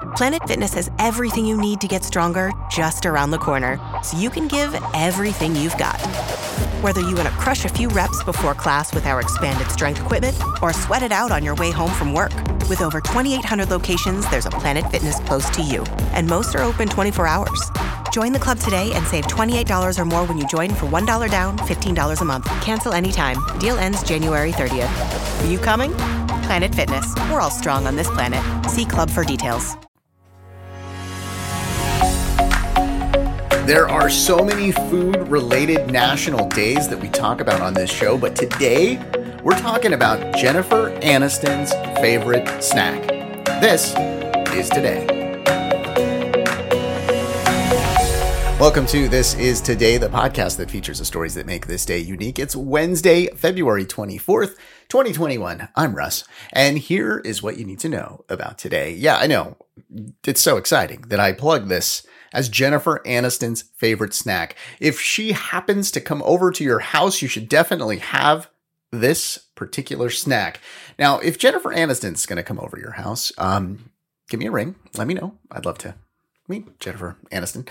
Planet Fitness has everything you need to get stronger just around the corner, so you can give everything you've got. Whether you want to crush a few reps before class with our expanded strength equipment or sweat it out on your way home from work. With over 2,800 locations, there's a Planet Fitness close to you, and most are open 24 hours. Join the club today and save $28 or more when you join for $1 down, $15 a month. Cancel anytime. Deal ends January 30th. Are you coming? Planet Fitness. We're all strong on this planet. See club for details. There are so many food-related national days that we talk about on this show, but today we're talking about Jennifer Aniston's favorite snack. This is Today. Welcome to This Is Today, the podcast that features the stories that make this day unique. It's Wednesday, February 24th, 2021. I'm Russ, and here is what you need to know about today. Yeah, I know. It's so exciting that I plug this as Jennifer Aniston's favorite snack. If she happens to come over to your house, you should definitely have this particular snack. Now, if Jennifer Aniston's going to come over your house, give me a ring. Let me know. I'd love to meet Jennifer Aniston.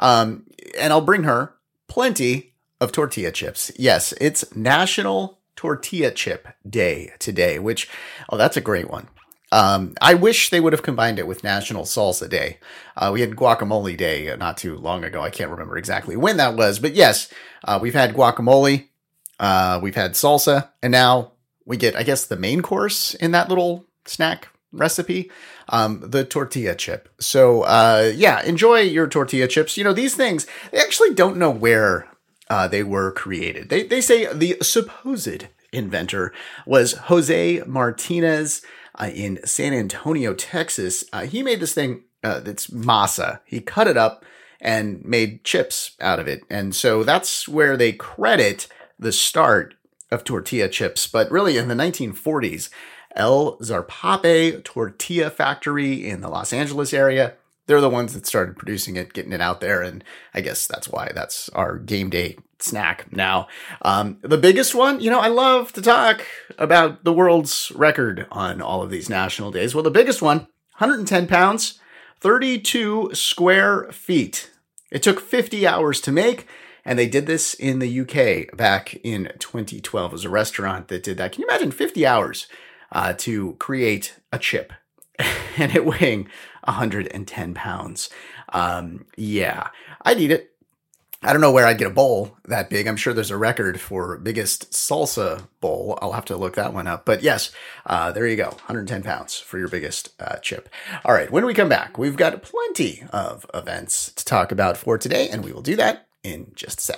And I'll bring her plenty of tortilla chips. Yes, it's National Tortilla Chip Day today, which, that's a great one. I wish they would have combined it with National Salsa Day. We had Guacamole Day not too long ago. I can't remember exactly when that was, but yes, we've had guacamole, we've had salsa, and now we get, I guess, the main course in that little snack recipe, the tortilla chip. So, enjoy your tortilla chips. You know, these things, they actually don't know where they were created. They say the supposed inventor was Jose Martinez in San Antonio, Texas. He made this thing that's masa. He cut it up and made chips out of it. And so that's where they credit the start of tortilla chips. But really in the 1940s, El Zarpape Tortilla Factory in the Los Angeles area, they're the ones that started producing it, getting it out there. And I guess that's why that's our game day snack now. The biggest one, I love to talk about the world's record on all of these national days. Well, the biggest one, 110 pounds, 32 square feet. It took 50 hours to make, and they did this in the UK back in 2012. It was a restaurant that did that. Can you imagine 50 hours to create a chip and it weighing 110 pounds? Yeah, I'd eat it. I don't know where I'd get a bowl that big. I'm sure there's a record for biggest salsa bowl. I'll have to look that one up. But yes, there you go. 110 pounds for your biggest chip. All right. When we come back, we've got plenty of events to talk about for today, and we will do that in just a sec.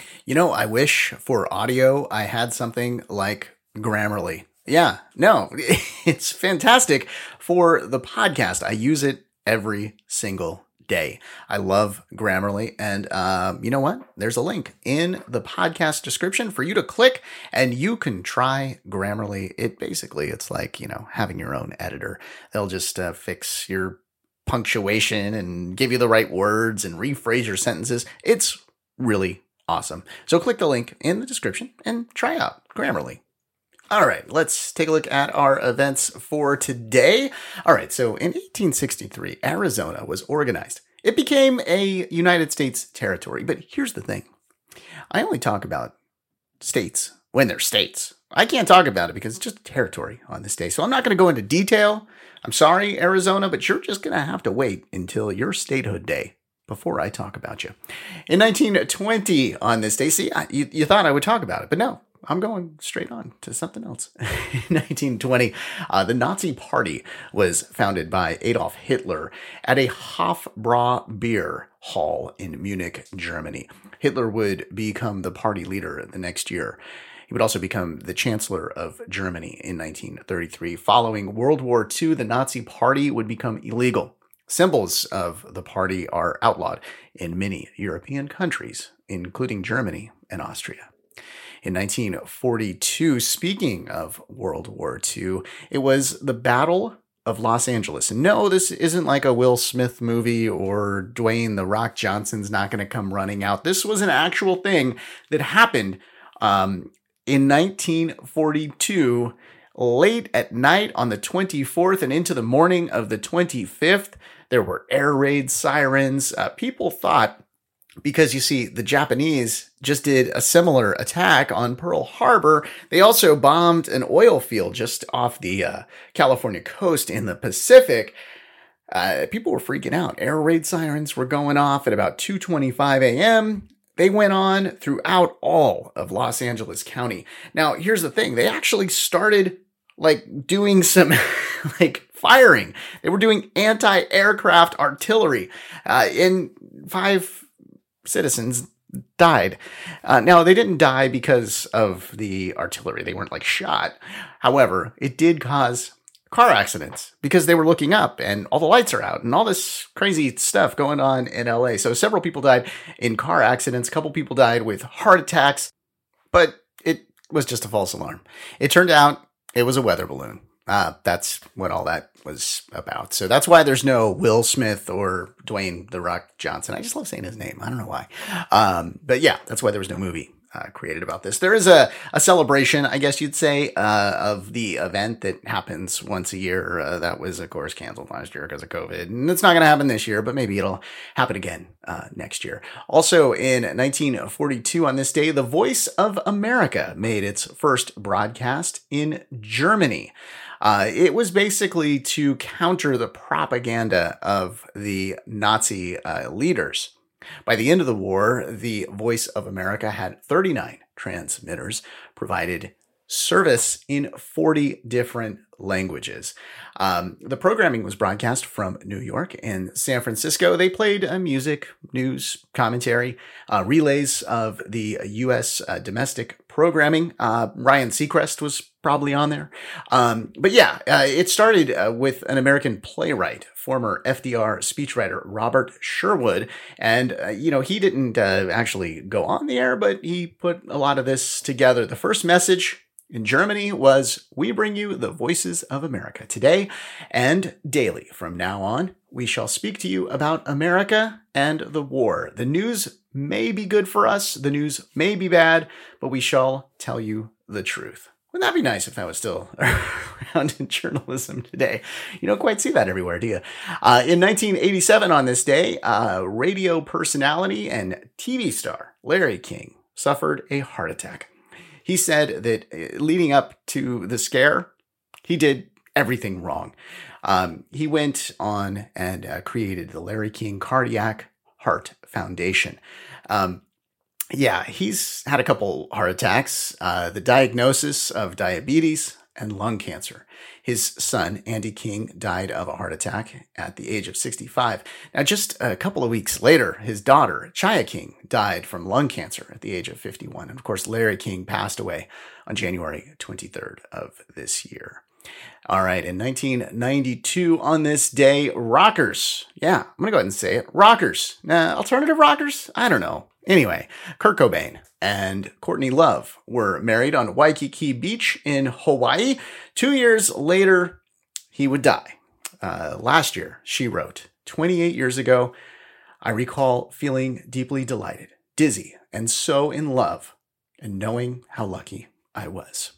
I wish for audio I had something like Grammarly. Yeah, no, it's fantastic for the podcast. I use it every single day. I love Grammarly. And you know what? There's a link in the podcast description for you to click and you can try Grammarly. It's like, having your own editor. They'll just fix your punctuation and give you the right words and rephrase your sentences. It's really awesome. So click the link in the description and try out Grammarly. All right, let's take a look at our events for today. All right, so in 1863, Arizona was organized. It became a United States territory, but here's the thing. I only talk about states when they're states. I can't talk about it because it's just a territory on this day, so I'm not going to go into detail. I'm sorry, Arizona, but you're just going to have to wait until your statehood day before I talk about you. In 1920, on this day, you thought I would talk about it, but no. I'm going straight on to something else. In 1920, the Nazi Party was founded by Adolf Hitler at a Hofbraubier Hall in Munich, Germany. Hitler would become the party leader the next year. He would also become the Chancellor of Germany in 1933. Following World War II, the Nazi Party would become illegal. Symbols of the party are outlawed in many European countries, including Germany and Austria. In 1942, speaking of World War II, it was the Battle of Los Angeles. And no, this isn't like a Will Smith movie or Dwayne "The Rock" Johnson's not going to come running out. This was an actual thing that happened in 1942, late at night on the 24th and into the morning of the 25th. There were air raid sirens. People thought, because you see, the Japanese just did a similar attack on Pearl Harbor. They also bombed an oil field just off the California coast in the Pacific. People were freaking out. Air raid sirens were going off at about 2:25 a.m. They went on throughout all of Los Angeles County. Now, here's the thing. They actually started doing some firing. They were doing anti-aircraft artillery. And 5 citizens died. Now, they didn't die because of the artillery. They weren't shot. However, it did cause car accidents because they were looking up and all the lights are out and all this crazy stuff going on in LA. So several people died in car accidents. A couple people died with heart attacks, but it was just a false alarm. It turned out it was a weather balloon. That's what all that was about. So that's why there's no Will Smith or Dwayne "The Rock" Johnson. I just love saying his name. I don't know why. But yeah, that's why there was no movie created about this. There is a celebration, I guess you'd say, of the event that happens once a year. That was, of course, canceled last year because of COVID. And it's not going to happen this year, but maybe it'll happen again next year. Also, in 1942, on this day, The Voice of America made its first broadcast in Germany. It was basically to counter the propaganda of the Nazi leaders. By the end of the war, the Voice of America had 39 transmitters, provided service in 40 different languages. The programming was broadcast from New York and San Francisco. They played music, news, commentary, relays of the U.S. domestic programming. Ryan Seacrest was probably on there. But yeah, it started with an American playwright, former FDR speechwriter Robert Sherwood. And, he didn't actually go on the air, but he put a lot of this together. The first message in Germany was, "We bring you the voices of America today and daily. From now on, we shall speak to you about America and the war. The news may be good for us. The news may be bad, but we shall tell you the truth." Wouldn't that be nice if that was still around in journalism today? You don't quite see that everywhere, do you? In 1987, on this day, radio personality and TV star Larry King suffered a heart attack. He said that leading up to the scare, he did everything wrong. He went on and created the Larry King Cardiac Heart Foundation. Yeah, he's had a couple heart attacks, the diagnosis of diabetes and lung cancer. His son, Andy King, died of a heart attack at the age of 65. Now, just a couple of weeks later, his daughter, Chaya King, died from lung cancer at the age of 51. And of course, Larry King passed away on January 23rd of this year. All right, in 1992, on this day, rockers. Yeah, I'm going to go ahead and say it. Rockers. Alternative rockers? I don't know. Anyway, Kurt Cobain and Courtney Love were married on Waikiki Beach in Hawaii. 2 years later, he would die. Last year, she wrote, 28 years ago, I recall feeling deeply delighted, dizzy, and so in love, and knowing how lucky I was.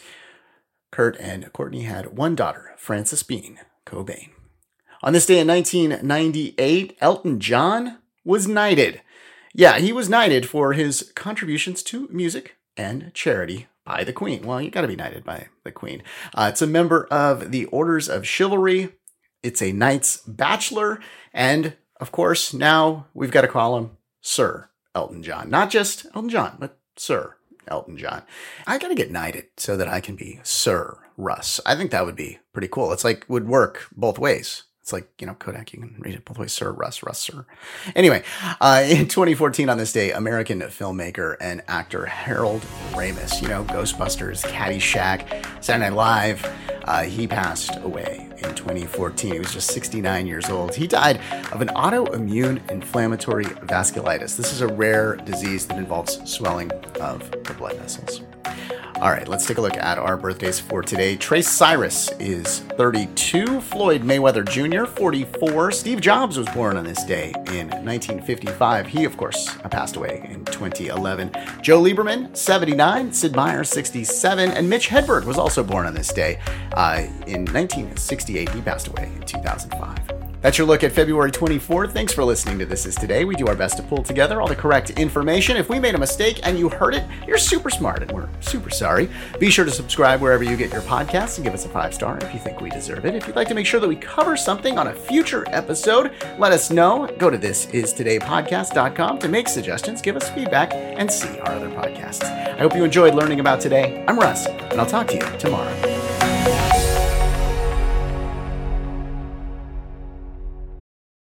Kurt and Courtney had one daughter, Frances Bean Cobain. On this day in 1998, Elton John was knighted. Yeah, he was knighted for his contributions to music and charity by the Queen. Well, you got to be knighted by the Queen. It's a member of the Orders of Chivalry. It's a Knights Bachelor. And, of course, now we've got to call him Sir Elton John. Not just Elton John, but Sir Elton John. I got to get knighted so that I can be Sir Russ. I think that would be pretty cool. It's would work both ways. It's Kodak, you can read it both ways, Sir, Russ, Sir. Anyway, in 2014 on this day, American filmmaker and actor Harold Ramis, Ghostbusters, Caddyshack, Saturday Night Live, he passed away in 2014. He was just 69 years old. He died of an autoimmune inflammatory vasculitis. This is a rare disease that involves swelling of the blood vessels. All right, let's take a look at our birthdays for today. Trace Cyrus is 32. Floyd Mayweather Jr., 44. Steve Jobs was born on this day in 1955. He, of course, passed away in 2011. Joe Lieberman, 79. Sid Meier, 67. And Mitch Hedberg was also born on this day in 1968. He passed away in 2005. That's your look at February 24th. Thanks for listening to This Is Today. We do our best to pull together all the correct information. If we made a mistake and you heard it, you're super smart and we're super sorry. Be sure to subscribe wherever you get your podcasts and give us a 5-star if you think we deserve it. If you'd like to make sure that we cover something on a future episode, let us know. Go to thisistodaypodcast.com to make suggestions, give us feedback, and see our other podcasts. I hope you enjoyed learning about today. I'm Russ, and I'll talk to you tomorrow.